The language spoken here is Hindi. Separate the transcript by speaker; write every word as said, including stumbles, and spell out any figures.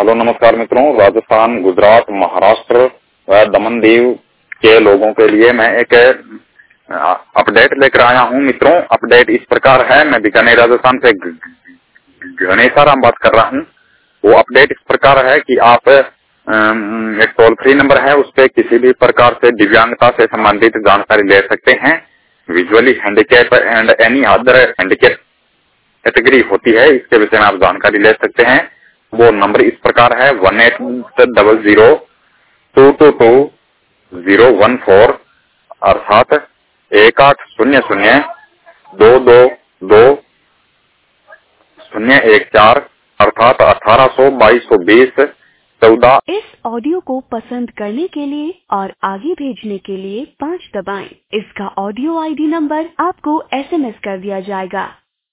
Speaker 1: हेलो नमस्कार मित्रों, राजस्थान, गुजरात, महाराष्ट्र व दमन दीव के लोगों के लिए मैं एक अपडेट लेकर आया हूं। मित्रों, अपडेट इस प्रकार है। मैं बीकानेर राजस्थान से गणेश राम बात कर रहा हूं। वो अपडेट इस प्रकार है कि आप एक टोल फ्री नंबर है, उस पर किसी भी प्रकार से दिव्यांगता से संबंधित जानकारी ले सकते हैं। Visually handicap and any other handicap category होती है, इसके विषय में आप जानकारी ले सकते हैं। वो नंबर इस प्रकार है one eight double zero two two two zero one four अर्थात एक आठ शून्य शून्य दो दो दो शून्य एक चार अर्थात अठारह सौ बाईस सौ बीस चौदह।
Speaker 2: इस ऑडियो को पसंद करने के लिए और आगे भेजने के लिए पाँच दबाएं। इसका ऑडियो आईडी नंबर आपको एसएमएस कर दिया जाएगा।